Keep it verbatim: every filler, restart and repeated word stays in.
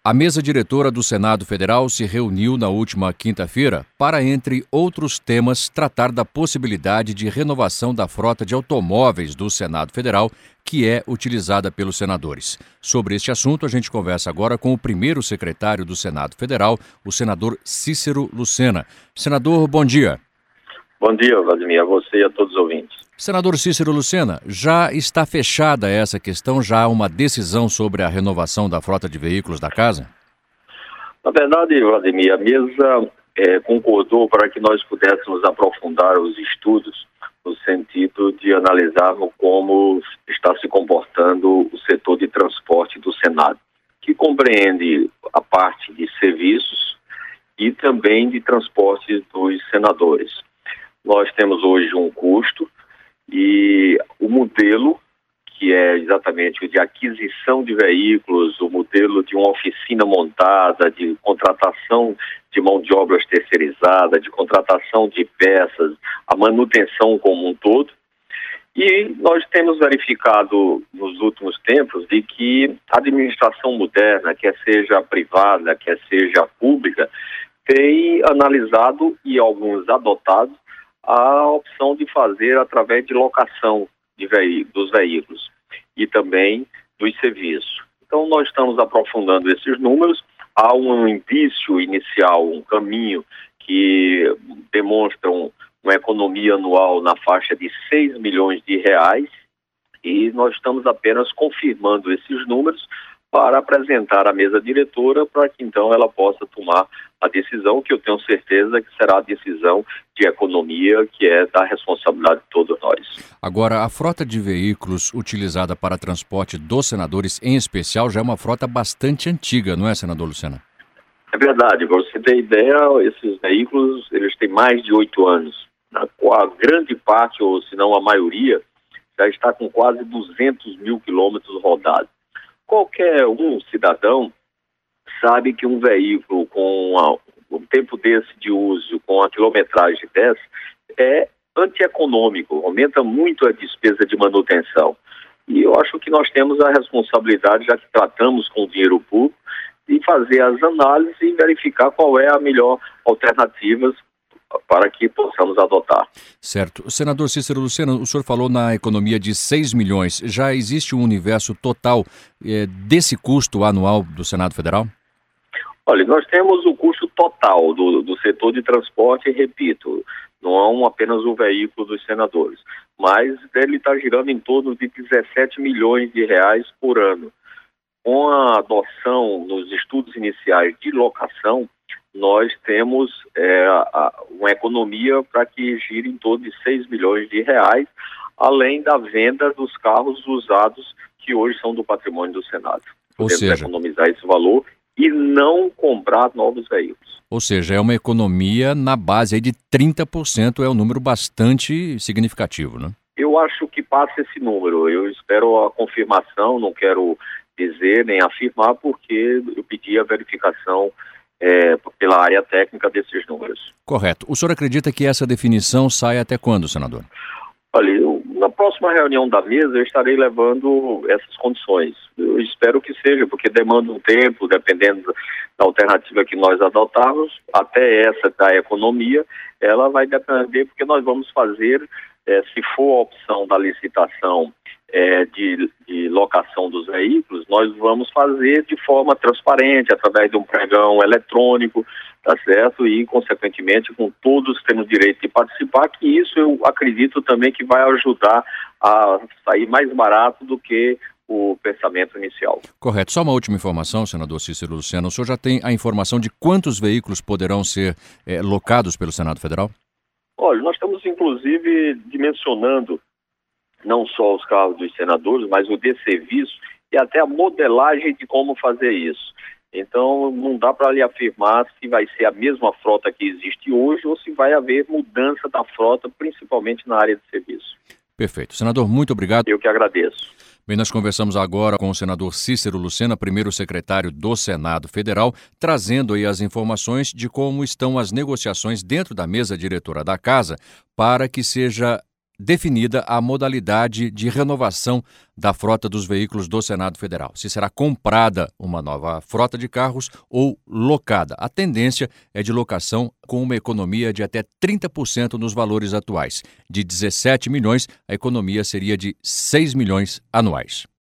A mesa diretora do Senado Federal se reuniu na última quinta-feira para, entre outros temas, tratar da possibilidade de renovação da frota de automóveis do Senado Federal, que é utilizada pelos senadores. Sobre este assunto, a gente conversa agora com o primeiro secretário do Senado Federal, o senador Cícero Lucena. Senador, bom dia. Bom dia, Vladimir, a você e a todos os ouvintes. Senador Cícero Lucena, já está fechada essa questão? Já há uma decisão sobre a renovação da frota de veículos da casa? Na verdade, Vladimir, a mesa é, concordou para que nós pudéssemos aprofundar os estudos no sentido de analisarmos como está se comportando o setor de transporte do Senado, que compreende a parte de serviços e também de transporte dos senadores. Nós temos hoje um custo e o modelo, que é exatamente o de aquisição de veículos, o modelo de uma oficina montada, de contratação de mão de obras terceirizada, de contratação de peças, a manutenção como um todo. E nós temos verificado nos últimos tempos de que a administração moderna, quer seja privada, quer seja pública, tem analisado e alguns adotado a opção de fazer através de locação de veí- dos veículos e também dos serviços. Então, nós estamos aprofundando esses números. Há um indício inicial, um caminho que demonstra um, uma economia anual na faixa de seis milhões de reais e nós estamos apenas confirmando esses números para apresentar à mesa diretora para que então ela possa tomar a decisão, que eu tenho certeza que será a decisão de economia, que é da responsabilidade de todos nós. Agora, a frota de veículos utilizada para transporte dos senadores, em especial, já é uma frota bastante antiga, não é, senador Lucena? É verdade, para você ter ideia, esses veículos, eles têm mais de oito anos. A grande parte, ou se não a maioria, já está com quase duzentos mil quilômetros rodados. Qualquer um cidadão sabe que um veículo com a, um tempo desse de uso, com a quilometragem dessa, é antieconômico, aumenta muito a despesa de manutenção. E eu acho que nós temos a responsabilidade, já que tratamos com o dinheiro público, de fazer as análises e verificar qual é a melhor alternativa para que possamos adotar. Certo. Senador Cícero Lucena, o senhor falou na economia de seis milhões. Já existe um universo total eh, desse custo anual do Senado Federal? Olha, nós temos o custo total do, do setor de transporte, e repito, não é um, apenas o veículo dos senadores, mas ele está girando em torno de dezessete milhões de reais por ano. Com a adoção nos estudos iniciais de locação, nós temos é, a, uma economia para que gire em torno de seis milhões de reais, além da venda dos carros usados que hoje são do patrimônio do Senado. Ou Podemos seja, economizar esse valor e não comprar novos veículos. Ou seja, é uma economia na base aí de trinta por cento, é um número bastante significativo, né? Eu acho que passa esse número, eu espero a confirmação, não quero dizer nem afirmar, porque eu pedi a verificação É, pela área técnica desses números. Correto. O senhor acredita que essa definição sai até quando, senador? Olha, eu, na próxima reunião da mesa eu estarei levando essas condições. Eu espero que seja, porque demanda um tempo, dependendo da alternativa que nós adotarmos, até essa da economia, ela vai depender, porque nós vamos fazer, é, se for a opção da licitação É, de, de locação dos veículos, nós vamos fazer de forma transparente, através de um pregão eletrônico, tá certo? E, consequentemente, com todos tendo direito de participar, que isso eu acredito também que vai ajudar a sair mais barato do que o pensamento inicial. Correto. Só uma última informação, senador Cícero Lucena. O senhor já tem a informação de quantos veículos poderão ser é, locados pelo Senado Federal? Olha, nós estamos, inclusive, dimensionando não só os carros dos senadores, mas o de serviço e até a modelagem de como fazer isso. Então, não dá para lhe afirmar se vai ser a mesma frota que existe hoje ou se vai haver mudança da frota, principalmente na área de serviço. Perfeito. Senador, muito obrigado. Eu que agradeço. Bem, nós conversamos agora com o senador Cícero Lucena, primeiro secretário do Senado Federal, trazendo aí as informações de como estão as negociações dentro da mesa diretora da Casa para que seja definida a modalidade de renovação da frota dos veículos do Senado Federal. Se será comprada uma nova frota de carros ou locada. A tendência é de locação com uma economia de até trinta por cento nos valores atuais. De dezessete milhões, a economia seria de seis milhões anuais.